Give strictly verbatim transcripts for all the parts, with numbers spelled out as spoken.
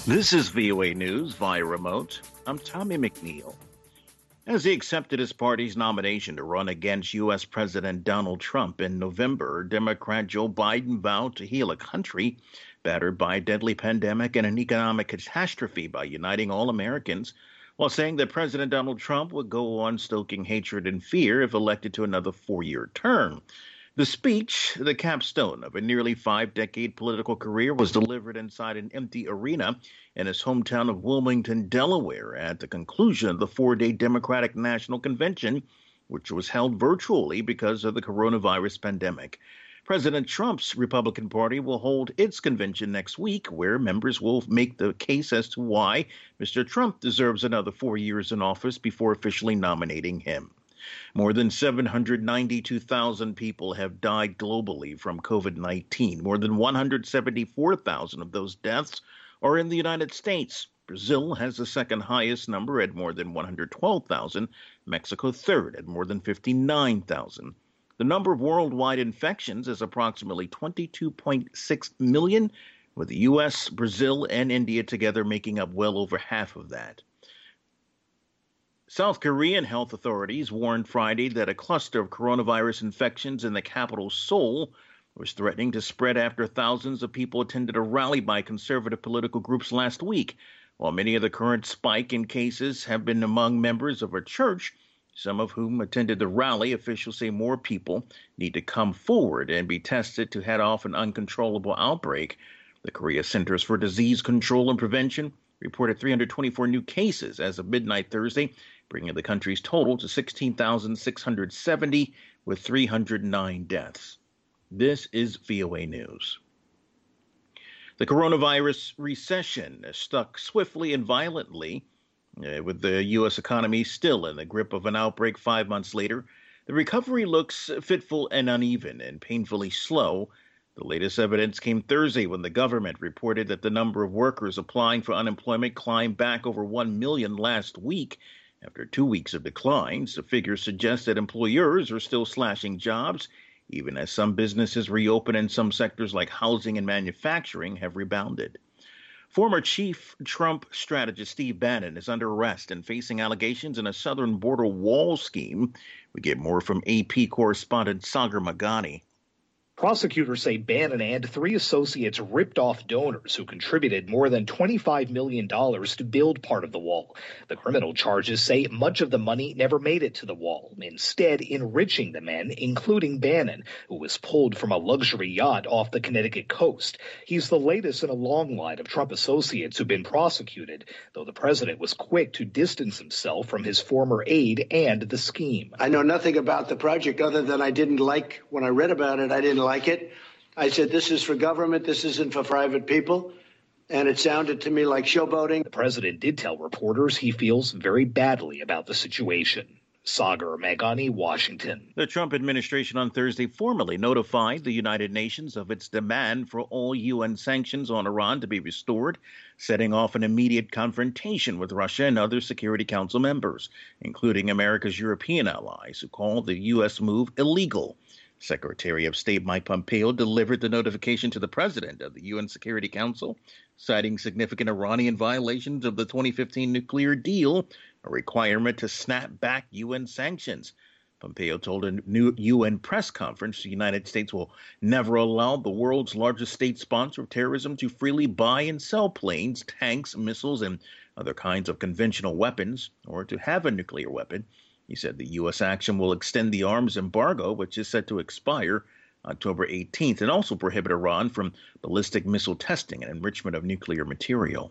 This is V O A News via remote. I'm Tommy McNeil. As he accepted his party's nomination to run against U S. President Donald Trump in November, Democrat Joe Biden vowed to heal a country battered by a deadly pandemic and an economic catastrophe by uniting all Americans, while saying that President Donald Trump would go on stoking hatred and fear if elected to another four-year term. The speech, the capstone of a nearly five-decade political career, was delivered inside an empty arena in his hometown of Wilmington, Delaware, at the conclusion of the four-day Democratic National Convention, which was held virtually because of the coronavirus pandemic. President Trump's Republican Party will hold its convention next week, where members will make the case as to why Mister Trump deserves another four years in office before officially nominating him. More than seven hundred ninety-two thousand people have died globally from COVID nineteen. More than one hundred seventy-four thousand of those deaths are in the United States. Brazil has the second highest number at more than one hundred twelve thousand, Mexico third at more than fifty-nine thousand. The number of worldwide infections is approximately twenty-two point six million, with the U S, Brazil, and India together making up well over half of that. South Korean health authorities warned Friday that a cluster of coronavirus infections in the capital, Seoul, was threatening to spread after thousands of people attended a rally by conservative political groups last week. While many of the current spike in cases have been among members of a church, some of whom attended the rally, officials say more people need to come forward and be tested to head off an uncontrollable outbreak. The Korea Centers for Disease Control and Prevention reported three hundred twenty-four new cases as of midnight Thursday, bringing the country's total to sixteen thousand six hundred seventy, with three hundred nine deaths. This is V O A News. The coronavirus recession stuck swiftly and violently, uh, with the U S economy still in the grip of an outbreak five months later. The recovery looks fitful and uneven and painfully slow. The latest evidence came Thursday when the government reported that the number of workers applying for unemployment climbed back over one million last week. After two weeks of declines, the figures suggest that employers are still slashing jobs, even as some businesses reopen and some sectors like housing and manufacturing have rebounded. Former Chief Trump strategist Steve Bannon is under arrest and facing allegations in a southern border wall scheme. We get more from A P correspondent Sagar Magani. Prosecutors say Bannon and three associates ripped off donors who contributed more than twenty-five million dollars to build part of the wall. The criminal charges say much of the money never made it to the wall, instead enriching the men, including Bannon, who was pulled from a luxury yacht off the Connecticut coast. He's the latest in a long line of Trump associates who've been prosecuted, though the president was quick to distance himself from his former aide and the scheme. I know nothing about the project other than I didn't like, when I read about it, I didn't like it. I said, this is for government, this isn't for private people. And it sounded to me like showboating. The president did tell reporters he feels very badly about the situation. Sagar Magani, Washington. The Trump administration on Thursday formally notified the United Nations of its demand for all U N sanctions on Iran to be restored, setting off an immediate confrontation with Russia and other Security Council members, including America's European allies, who called the U S move illegal. Secretary of State Mike Pompeo delivered the notification to the president of the U N Security Council, citing significant Iranian violations of the twenty fifteen nuclear deal, a requirement to snap back U N sanctions. Pompeo told a new U N press conference the United States will never allow the world's largest state sponsor of terrorism to freely buy and sell planes, tanks, missiles, and other kinds of conventional weapons, or to have a nuclear weapon. He said the U S action will extend the arms embargo, which is set to expire October eighteenth, and also prohibit Iran from ballistic missile testing and enrichment of nuclear material.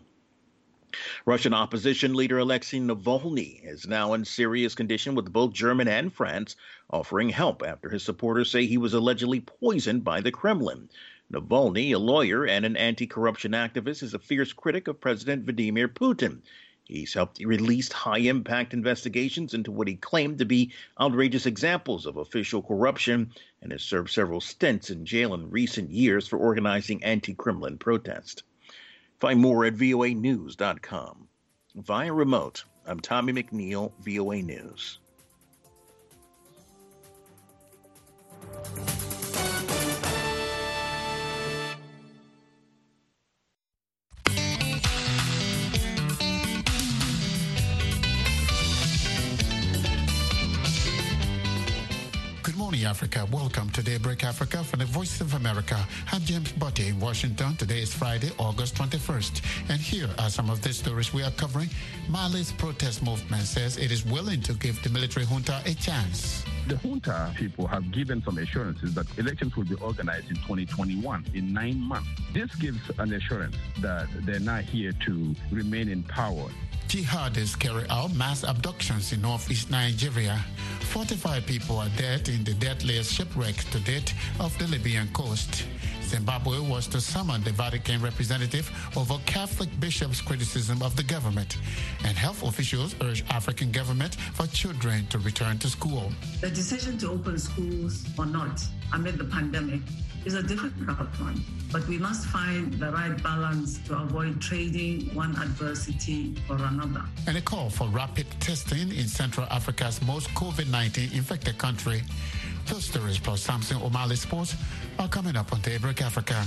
Russian opposition leader Alexei Navalny is now in serious condition, with both Germany and France offering help after his supporters say he was allegedly poisoned by the Kremlin. Navalny, a lawyer and an anti-corruption activist, is a fierce critic of President Vladimir Putin. He's helped release high-impact investigations into what he claimed to be outrageous examples of official corruption and has served several stints in jail in recent years for organizing anti-Kremlin protests. Find more at V O A news dot com. Via remote, I'm Tommy McNeil, V O A News. morning, Africa. Welcome to Daybreak Africa from the Voice of America. I'm James Botte in Washington. Today is Friday, August twenty-first. And here are some of the stories we are covering. Mali's protest movement says it is willing to give the military junta a chance. The junta people have given some assurances that elections will be organized in twenty twenty-one, in nine months. This gives an assurance that they're not here to remain in power. Jihadists carry out mass abductions in northeast Nigeria. forty-five people are dead in the deadliest shipwreck to date of the Libyan coast. Zimbabwe was to summon the Vatican representative over Catholic bishops' criticism of the government. And health officials urge African government for children to return to school. The decision to open schools or not amid the pandemic is a difficult one, but we must find the right balance to avoid trading one adversity for another. And a call for rapid testing in Central Africa's most COVID nineteen infected country. Those stories plus Samson O'Malley Sports are coming up on Daybreak Africa.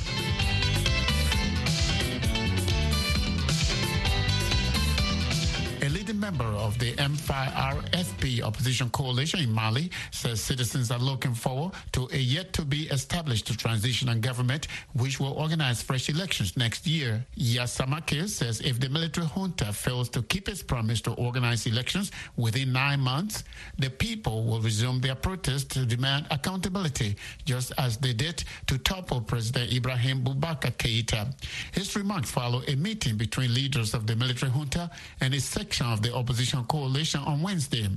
A leading member of the M five R F P opposition coalition in Mali says citizens are looking forward to a yet-to-be-established transitional government which will organize fresh elections next year. Yasamake says if the military junta fails to keep its promise to organize elections within nine months, the people will resume their protest to demand accountability, just as they did to topple President Ibrahim Boubacar Keïta. His remarks follow a meeting between leaders of the military junta and a section of the opposition coalition on Wednesday.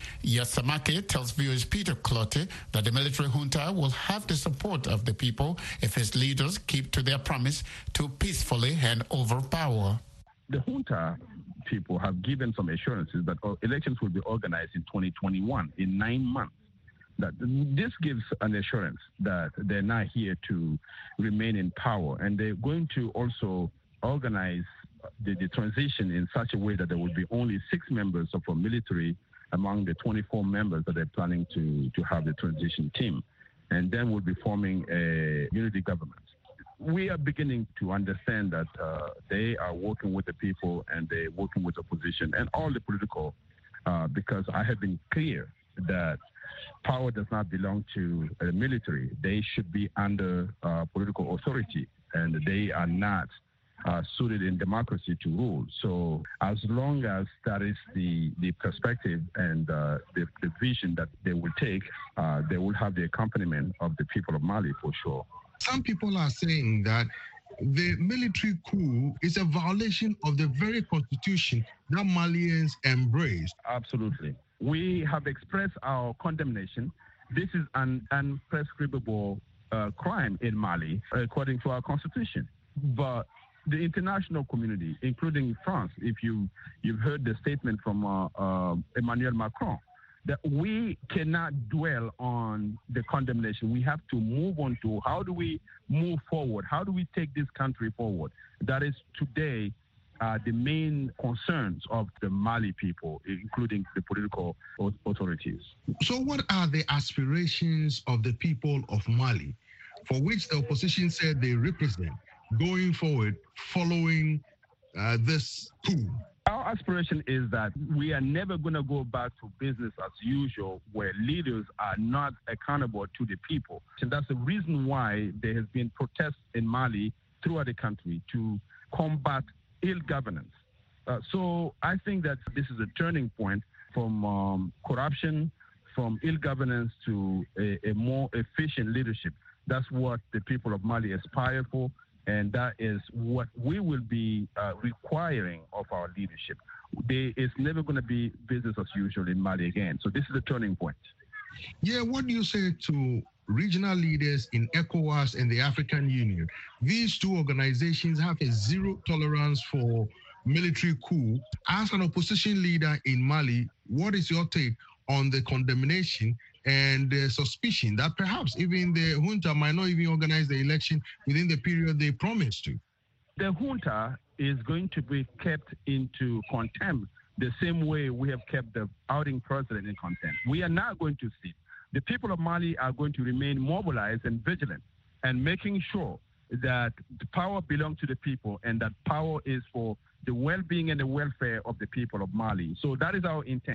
Yasamake tells viewers Peter Clotte that the military junta will have the support of the people if his leaders keep to their promise to peacefully hand over power. The junta people have given some assurances that elections will be organized in twenty twenty-one, in nine months. That this gives an assurance that they're not here to remain in power, and they're going to also organize The, the transition in such a way that there will be only six members of a military among the twenty-four members that they're planning to, to have the transition team. And then we'll be forming a unity government. We are beginning to understand that uh, they are working with the people and they're working with opposition and all the political, uh, because I have been clear that power does not belong to the military. They should be under uh, political authority, and they are not Uh, suited in democracy to rule. So as long as that is the, the perspective and uh, the, the vision that they will take, uh, they will have the accompaniment of the people of Mali for sure. Some people are saying that the military coup is a violation of the very constitution that Malians embrace. Absolutely. We have expressed our condemnation. This is an unprescribable uh, crime in Mali, according to our constitution. But the international community, including France, if you, you've heard the statement from uh, uh, Emmanuel Macron, that we cannot dwell on the condemnation. We have to move on to how do we move forward? How do we take this country forward? That is today uh, the main concerns of the Mali people, including the political authorities. So what are the aspirations of the people of Mali, for which the opposition said they represent, going forward following uh, this coup? Our aspiration is that we are never going to go back to business as usual where leaders are not accountable to the people. And that's the reason why there has been protests in Mali throughout the country to combat ill governance. Uh, so I think that this is a turning point from um, corruption, from ill governance to a, a more efficient leadership. That's what the people of Mali aspire for. And that is what we will be uh, requiring of our leadership. They, it's never going to be business as usual in Mali again. So this is a turning point. Yeah, what do you say to regional leaders in ECOWAS and the African Union? These two organizations have a zero tolerance for military coup. As an opposition leader in Mali, what is your take on the condemnation and the suspicion that perhaps even the junta might not even organize the election within the period they promised to? The junta is going to be kept into contempt the same way we have kept the outing president in contempt. We are not going to sit. The people of Mali are going to remain mobilized and vigilant and making sure that the power belongs to the people and that power is for the well-being and the welfare of the people of Mali. So that is our intent.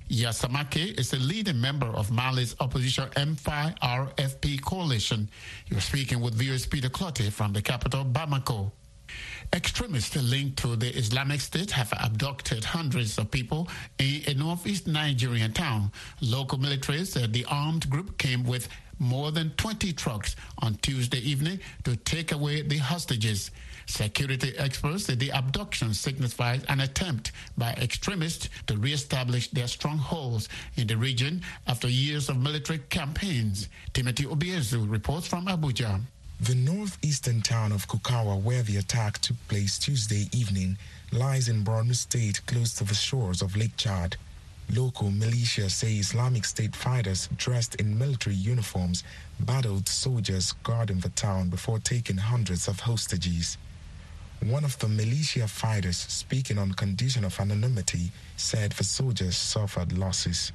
Yasamake is a leading member of Mali's opposition M five R F P coalition. He was speaking with V O A's Peter Clottey from the capital, Bamako. Extremists linked to the Islamic State have abducted hundreds of people in a northeast Nigerian town. Local military said the armed group came with more than twenty trucks on Tuesday evening to take away the hostages. Security experts say the abduction signifies an attempt by extremists to re-establish their strongholds in the region after years of military campaigns. Timothy Obiezu reports from Abuja. The northeastern town of Kukawa, where the attack took place Tuesday evening, lies in Borno State close to the shores of Lake Chad. Local militia say Islamic State fighters dressed in military uniforms battled soldiers guarding the town before taking hundreds of hostages. One of the militia fighters, speaking on condition of anonymity, said the soldiers suffered losses.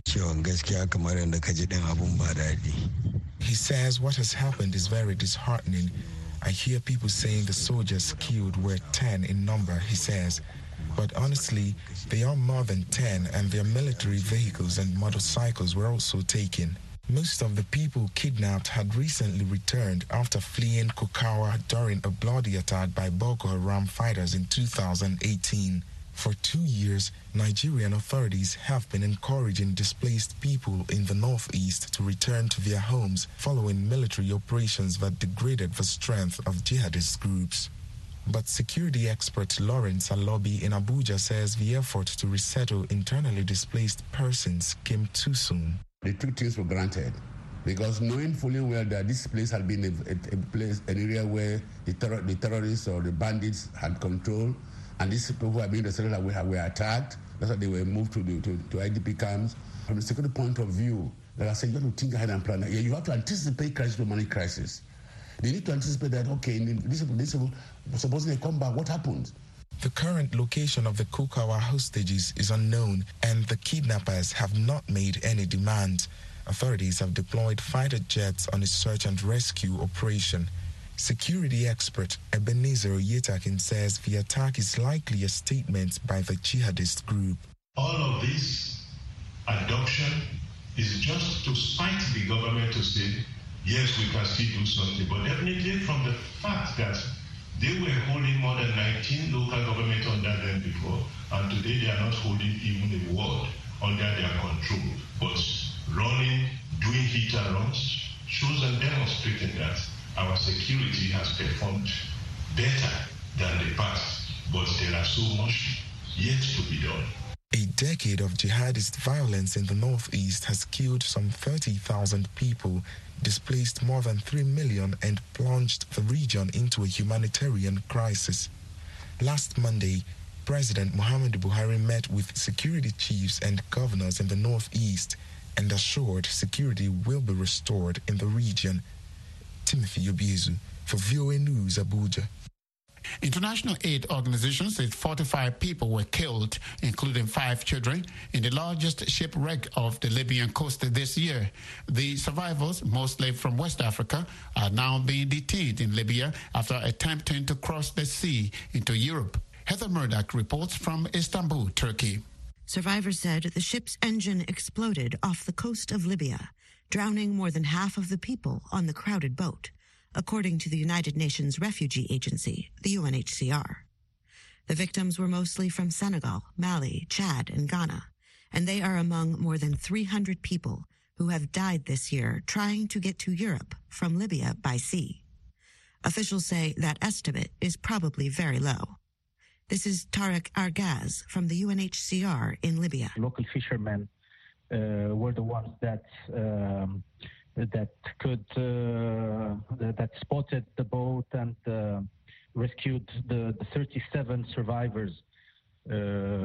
He says what has happened is very disheartening. I hear people saying the soldiers killed were ten in number, he says. But honestly, they are more than ten, and their military vehicles and motorcycles were also taken. Most of the people kidnapped had recently returned after fleeing Kukawa during a bloody attack by Boko Haram fighters in two thousand eighteen. For two years, Nigerian authorities have been encouraging displaced people in the northeast to return to their homes following military operations that degraded the strength of jihadist groups. But security expert Lawrence Alobi in Abuja says the effort to resettle internally displaced persons came too soon. They took things for granted because knowing fully well that this place had been a, a, a place, an area where the, terror, the terrorists or the bandits had control, and these people who had been the that were, were attacked. That's why they were moved to the to, to I D P camps. From the security point of view, like I said, you have to think ahead and plan. Yeah, you have to anticipate crisis to money crisis. They need to anticipate that, okay, these people, these people, supposing they come back, what happens? The current location of the Kukawa hostages is unknown, and the kidnappers have not made any demands. Authorities have deployed fighter jets on a search and rescue operation. Security expert Ebenezer Oyetakin says the attack is likely a statement by the jihadist group. All of this abduction is just to spite the government to say, yes, we can still do something, but definitely from the fact that they were holding more than nineteen local governments under them before, and today they are not holding even a ward under their control, but running, doing hit and runs, shows and demonstrating that our security has performed better than the past, but there are so much yet to be done. A decade of jihadist violence in the northeast has killed some thirty thousand people, displaced more than three million, and plunged the region into a humanitarian crisis. Last Monday, President Muhammadu Buhari met with security chiefs and governors in the northeast and assured security will be restored in the region. Timothy Obiezu for V O A News, Abuja. International aid organizations said forty-five people were killed, including five children, in the largest shipwreck of the Libyan coast this year. The survivors, mostly from West Africa, are now being detained in Libya after attempting to cross the sea into Europe. Heather Murdoch reports from Istanbul, Turkey. Survivors said the ship's engine exploded off the coast of Libya, drowning more than half of the people on the crowded boat, according to the United Nations Refugee Agency, the U N H C R. The victims were mostly from Senegal, Mali, Chad, and Ghana, and they are among more than three hundred people who have died this year trying to get to Europe from Libya by sea. Officials say that estimate is probably very low. This is Tarek Argaz from the U N H C R in Libya. Local fishermen uh, were the ones that um, that could uh, that spotted the boat and uh, rescued the, the thirty-seven survivors, uh,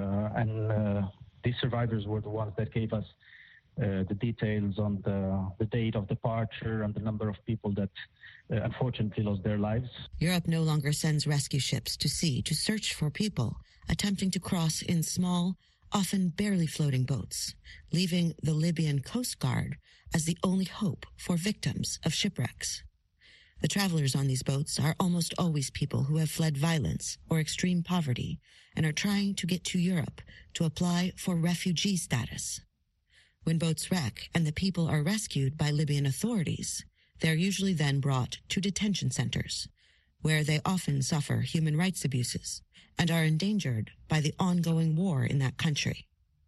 and uh, these survivors were the ones that gave us uh, the details on the, the date of departure and the number of people that uh, unfortunately lost their lives. Europe no longer sends rescue ships to sea to search for people attempting to cross in small, often barely floating boats, leaving the Libyan Coast Guard as the only hope for victims of shipwrecks. The travelers on these boats are almost always people who have fled violence or extreme poverty and are trying to get to Europe to apply for refugee status. When boats wreck and the people are rescued by Libyan authorities, they're usually then brought to detention centers, where they often suffer human rights abuses and are endangered by the ongoing war in that country.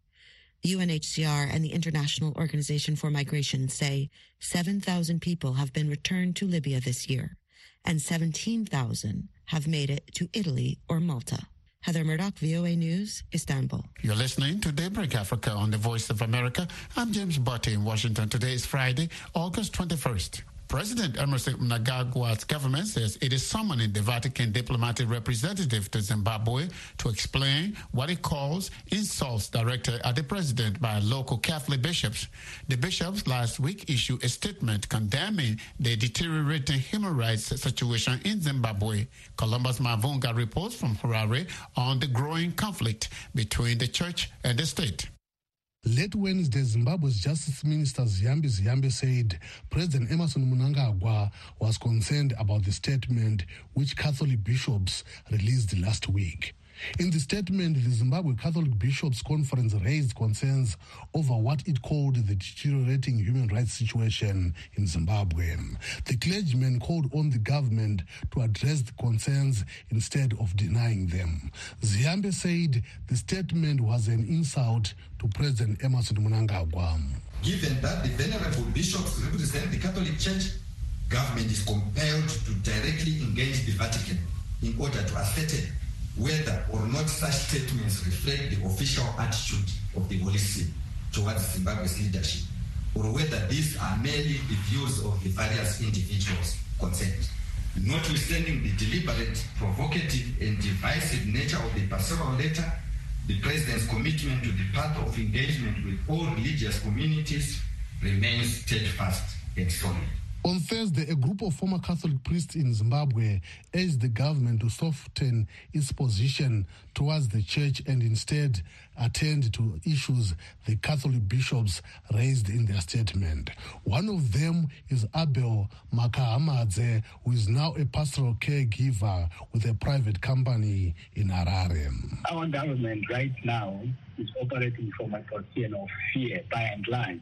The U N H C R and the International Organization for Migration say seven thousand people have been returned to Libya this year, and seventeen thousand have made it to Italy or Malta. Heather Murdoch, V O A News, Istanbul. You're listening to Daybreak Africa on the Voice of America. I'm James Botte in Washington. Today is Friday, August twenty-first. President Emerson Mnangagwa's government says it is summoning the Vatican diplomatic representative to Zimbabwe to explain what it calls insults directed at the president by local Catholic bishops. The bishops last week issued a statement condemning the deteriorating human rights situation in Zimbabwe. Columbus Mavunga reports from Harare on the growing conflict between the church and the state. Late Wednesday, Zimbabwe's Justice Minister Ziyambi Ziyambi said President Emerson Mnangagwa was concerned about the statement which Catholic bishops released last week. In the statement, the Zimbabwe Catholic Bishops' Conference raised concerns over what it called the deteriorating human rights situation in Zimbabwe. The clergymen called on the government to address the concerns instead of denying them. Ziyambi said the statement was an insult to President Emerson Mnangagwa. Given that the venerable bishops represent the Catholic Church, government is compelled to directly engage the Vatican in order to ascertain whether or not such statements reflect the official attitude of the Holy See towards Zimbabwe's leadership, or whether these are merely the views of the various individuals concerned. Notwithstanding the deliberate, provocative, and divisive nature of the pastoral letter, the President's commitment to the path of engagement with all religious communities remains steadfast and solid. On Thursday, a group of former Catholic priests in Zimbabwe urged the government to soften its position towards the church and instead attend to issues the Catholic bishops raised in their statement. One of them is Abel Makahamadze, who is now a pastoral caregiver with a private company in Harare. Our government right now is operating from a position of fear, by and large.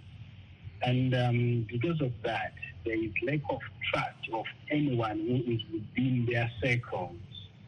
And um, because of that, there is lack of trust of anyone who is within their circles.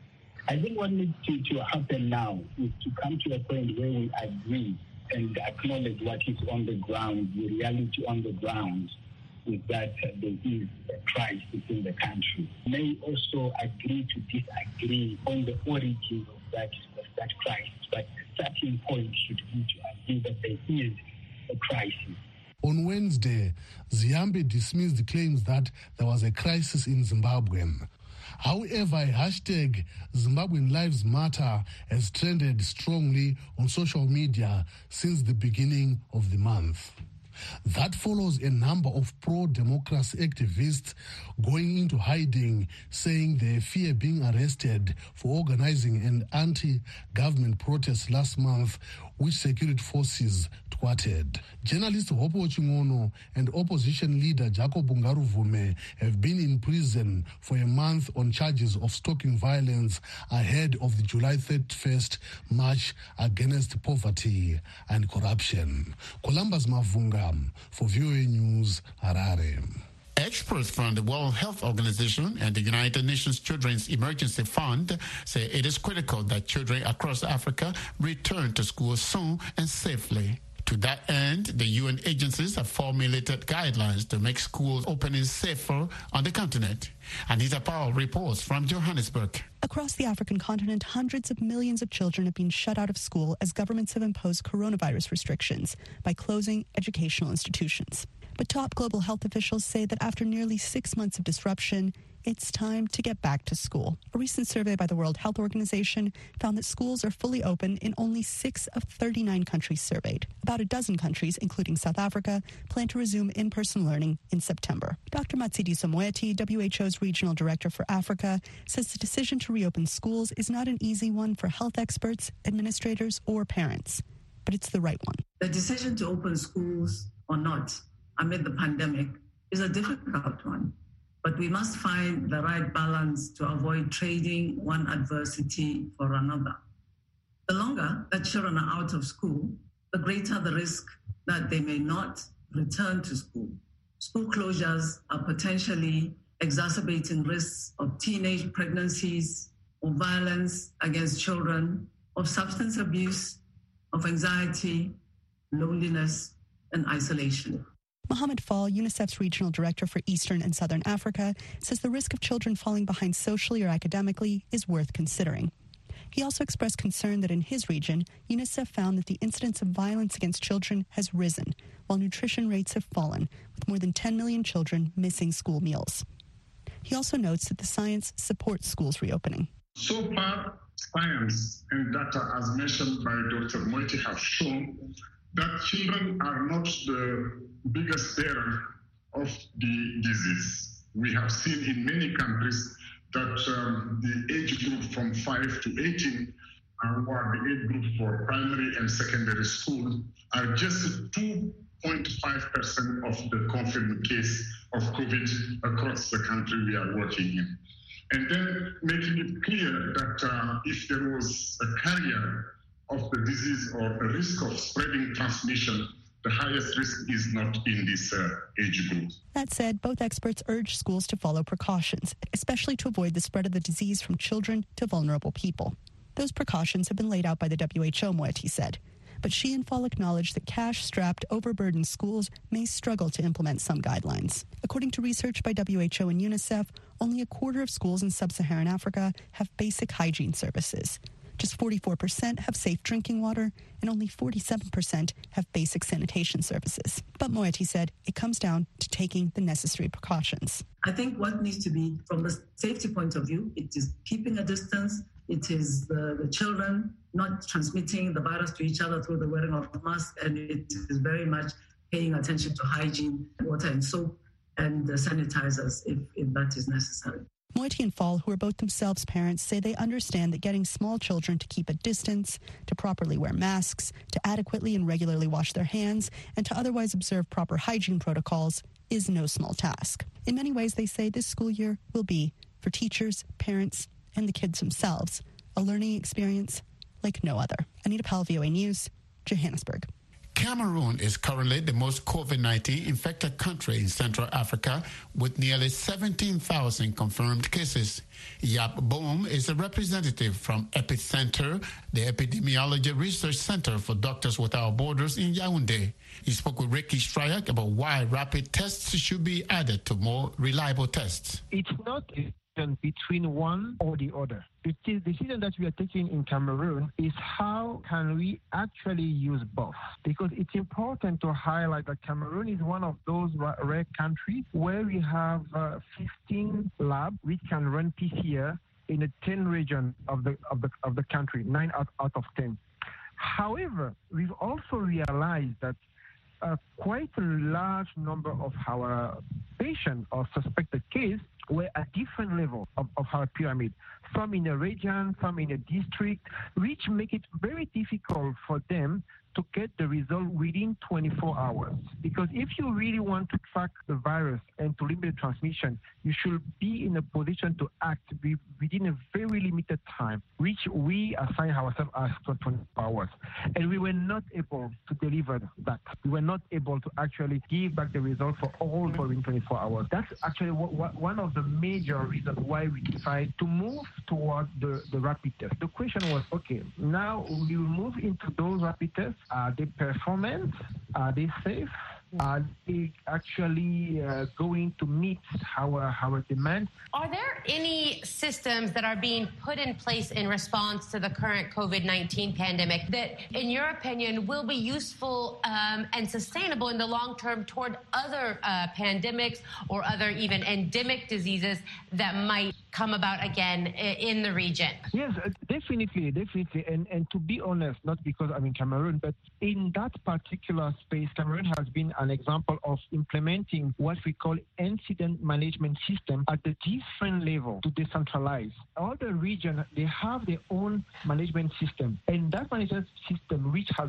I think what needs to, to happen now is to come to a point where we agree and acknowledge what is on the ground, the reality on the ground, is that uh, there is a Christ within the country. May also agree to disagree on the origins of that, of that Christ, but the starting point should be to agree that there is a crisis. On Wednesday, Ziyambi dismissed the claims that there was a crisis in Zimbabwe. However, a hashtag Zimbabwean Lives Matter has trended strongly on social media since the beginning of the month. That follows a number of pro-democracy activists going into hiding, saying they fear being arrested for organizing an anti-government protest last month, which security forces thwarted. Journalist Hopo Chingono and opposition leader Jacob Ngaruvume have been in prison for a month on charges of stoking violence ahead of the July thirty-first march against poverty and corruption. Columbus Mavunga for V O A News, Harare. Experts from the World Health Organization and the United Nations Children's Emergency Fund say it is critical that children across Africa return to school soon and safely. To that end, the U N agencies have formulated guidelines to make schools opening safer on the continent. Anita Powell reports from Johannesburg. Across the African continent, hundreds of millions of children have been shut out of school as governments have imposed coronavirus restrictions by closing educational institutions. But top global health officials say that after nearly six months of disruption, it's time to get back to school. A recent survey by the World Health Organization found that schools are fully open in only six of thirty-nine countries surveyed. About a dozen countries, including South Africa, plan to resume in-person learning in September. Doctor Matshidiso Moeti, W H O's Regional Director for Africa, says the decision to reopen schools is not an easy one for health experts, administrators, or parents, but it's the right one. The decision to open schools or not amid the pandemic is a difficult one. But we must find the right balance to avoid trading one adversity for another. The longer that children are out of school, the greater the risk that they may not return to school. School closures are potentially exacerbating risks of teenage pregnancies, of violence against children, of substance abuse, of anxiety, loneliness, and isolation. Mohammed Fall, UNICEF's regional director for Eastern and Southern Africa, says the risk of children falling behind socially or academically is worth considering. He also expressed concern that in his region, UNICEF found that the incidence of violence against children has risen, while nutrition rates have fallen, with more than ten million children missing school meals. He also notes that the science supports schools reopening. So far, science and data, as mentioned by Doctor Moeti, have shown that children are not the biggest bearer of the disease. We have seen in many countries that um, the age group from five to eighteen, uh, who are the age group for primary and secondary school, are just two point five percent of the confirmed case of COVID across the country we are working in. And then making it clear that uh, if there was a carrier of the disease or a risk of spreading transmission, the highest risk is not in this uh, age group. That said, both experts urge schools to follow precautions, especially to avoid the spread of the disease from children to vulnerable people. Those precautions have been laid out by the W H O, Moeti said. But she and Fall acknowledged that cash-strapped, overburdened schools may struggle to implement some guidelines. According to research by W H O and UNICEF, only a quarter of schools in sub-Saharan Africa have basic hygiene services. Just forty-four percent have safe drinking water, and only forty-seven percent have basic sanitation services. But Moeti said it comes down to taking the necessary precautions. I think what needs to be, from the safety point of view, it is keeping a distance. It is the, the children not transmitting the virus to each other through the wearing of masks, and it is very much paying attention to hygiene, water and soap, and the sanitizers if, if that is necessary. Moeti and Fall, who are both themselves parents, say they understand that getting small children to keep a distance, to properly wear masks, to adequately and regularly wash their hands, and to otherwise observe proper hygiene protocols is no small task. In many ways, they say this school year will be, for teachers, parents, and the kids themselves, a learning experience like no other. Anita Powell, V O A News, Johannesburg. Cameroon is currently the most COVID nineteen infected country in Central Africa, with nearly seventeen thousand confirmed cases. Yap Boum is a representative from Epicenter, the Epidemiology Research Center for Doctors Without Borders in Yaoundé. He spoke with Ricky Stryak about why rapid tests should be added to more reliable tests. It's not between one or the other. The decision that we are taking in Cameroon is how can we actually use both? Because it's important to highlight that Cameroon is one of those rare countries where we have uh, fifteen labs which can run P C R in a ten region of the of the of the country, nine out, out of ten. However, we've also realized that uh, quite a large number of our patients or suspected cases were at different levels of, of our pyramid, some in a region, some in a district, which make it very difficult for them to get the result within twenty-four hours. Because if you really want to track the virus and to limit the transmission, you should be in a position to act within a very limited time, which we assign ourselves as twenty-four hours. And we were not able to deliver that. We were not able to actually give back the result for all within twenty-four hours. That's actually what, what, one of the major reasons why we decided to move toward the, the rapid test. The question was, okay, now we will move into those rapid tests. Are they performant? Are they safe? Are they actually uh, going to meet our, our demand? Are there any systems that are being put in place in response to the current COVID nineteen pandemic that, in your opinion, will be useful um, and sustainable in the long term toward other uh, pandemics or other even endemic diseases that might come about again in the region? Yes, definitely, definitely. And, and to be honest, not because I'm in Cameroon, but in that particular space, Cameroon has been an example of implementing what we call incident management system at the different level to decentralize. All the region, they have their own management system. And that management system, which has been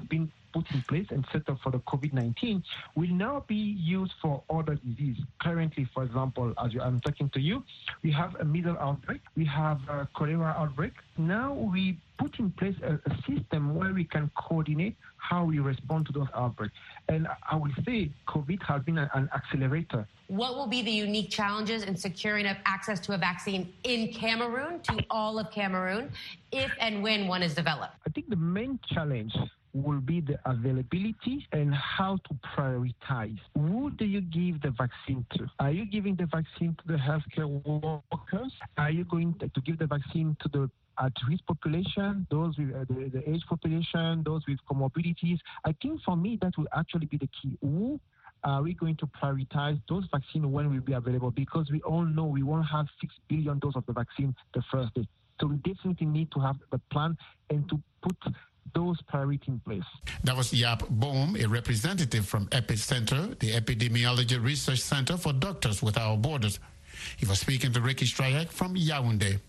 put in place and set up for the COVID nineteen will now be used for other diseases. Currently, for example, as I'm talking to you, we have a measles outbreak, we have a cholera outbreak. Now we put in place a, a system where we can coordinate how we respond to those outbreaks. And I would say COVID has been a, an accelerator. What will be the unique challenges in securing up access to a vaccine in Cameroon, to all of Cameroon, if and when one is developed? I think the main challenge will be the availability and how to prioritize. Who do you give the vaccine to? Are you giving the vaccine to the healthcare workers? Are you going to, to give the vaccine to the at-risk population, those with uh, the, the age population, those with comorbidities? I think for me that will actually be the key. Who are we going to prioritize those vaccines when will be available? Because we all know we won't have six billion doses of the vaccine the first day. So we definitely need to have the plan and to put those priorities in place. That was Yap Bohm, a representative from Epicenter, the Epidemiology Research Center for Doctors Without Borders. He was speaking to Ricky Strayek from Yaoundé.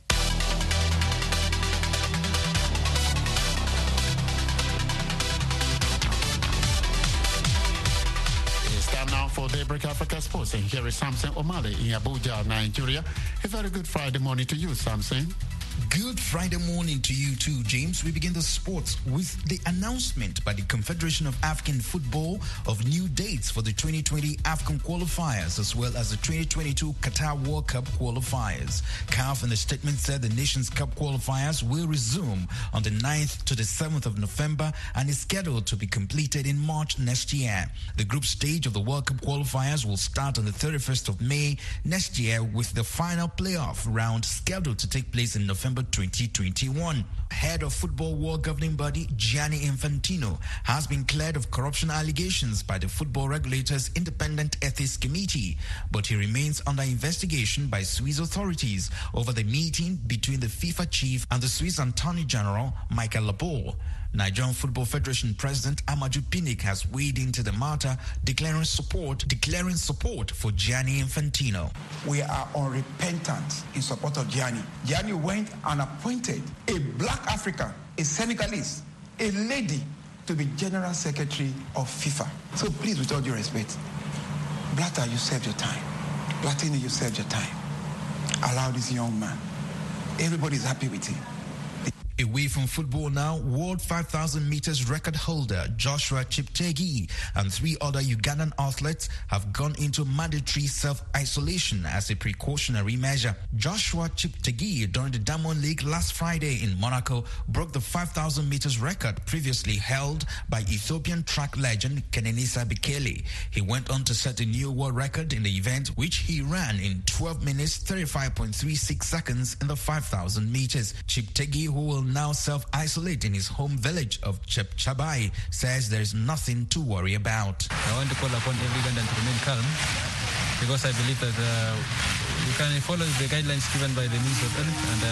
For Daybreak Africa Sports, and here is Samson Omale in Abuja, Nigeria. A very good Friday morning to you, Samson. Good Friday morning to you too, James. We begin the sports with the announcement by the Confederation of African Football of new dates for the twenty twenty AFCON qualifiers as well as the twenty twenty-two Qatar World Cup qualifiers. C A F in the statement said the Nations Cup qualifiers will resume on the ninth to the seventh of November and is scheduled to be completed in March next year. The group stage of the World Cup qualifiers will start on the thirty-first of May next year, with the final playoff round scheduled to take place in November twenty twenty-one. Head of Football World Governing Body Gianni Infantino has been cleared of corruption allegations by the Football Regulators Independent Ethics Committee, but he remains under investigation by Swiss authorities over the meeting between the FIFA chief and the Swiss Attorney General Michael Labor. Nigerian Football Federation President Amaju Pinnick has weighed into the matter, declaring support, declaring support for Gianni Infantino. We are unrepentant in support of Gianni. Gianni went and appointed a black African, a Senegalese, a lady to be General Secretary of FIFA. So please, with all due respect, Blatter, you served your time. Platini, you served your time. Allow this young man. Everybody's happy with him. Away from football now, World five thousand meters record holder Joshua Cheptegei and three other Ugandan athletes have gone into mandatory self-isolation as a precautionary measure. Joshua Cheptegei, during the Diamond League last Friday in Monaco, broke the five thousand meters record previously held by Ethiopian track legend Kenenisa Bekele. He went on to set a new world record in the event, which he ran in twelve minutes thirty-five point three six seconds in the five thousand meters. Cheptegei, who will now self-isolate in his home village of Chepchabai, says there is nothing to worry about. I want to call upon every Ugandan to remain calm, because I believe that uh, we can follow the guidelines given by the Ministry of Health, and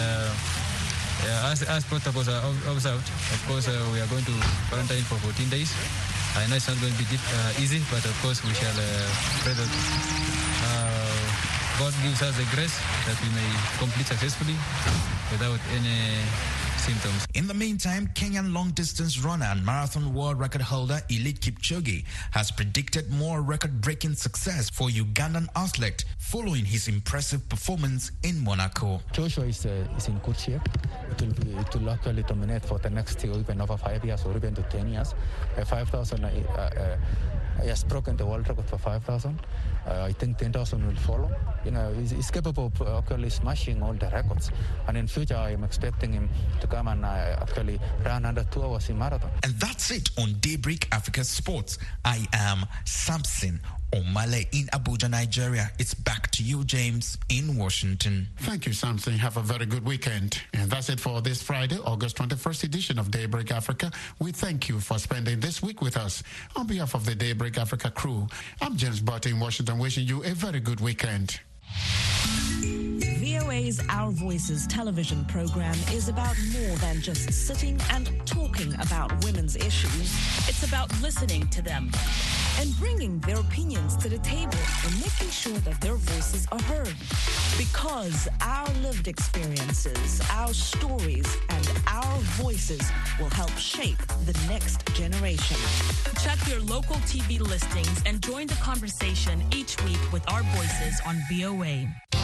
uh, yeah, as, as protocols are observed, of course uh, we are going to quarantine for fourteen days. I know it's not going to be deep, uh, easy, but of course we shall uh, pray that uh, God gives us the grace that we may complete successfully without any symptoms. In the meantime, Kenyan long-distance runner and marathon world record holder Eliud Kipchoge has predicted more record-breaking success for Ugandan athlete following his impressive performance in Monaco. Joshua is, uh, is in good shape. It will, be, it will actually dominate for the next year, even over five years or even to ten years. Uh, five thousand, uh, uh, he has broken the world record for five thousand. Uh, I think ten thousand will follow. You know, he's, he's capable of actually smashing all the records. And in future, I am expecting him to come and uh, actually run under two hours in marathon. And that's it on Daybreak Africa Sports. I am Samson Omale in Abuja, Nigeria. It's back to you, James, in Washington. Thank you, Samson. Have a very good weekend. And that's it for this Friday, August twenty-first edition of Daybreak Africa. We thank you for spending this week with us. On behalf of the Daybreak Africa crew, I'm James Butt in Washington, wishing you a very good weekend. V O A's Our Voices television program is about more than just sitting and talking about women's issues. It's about listening to them and bringing their opinions to the table and making sure that their voices are heard. Because our lived experiences, our stories, and our our voices will help shape the next generation. Check your local T V listings and join the conversation each week with our voices on V O A.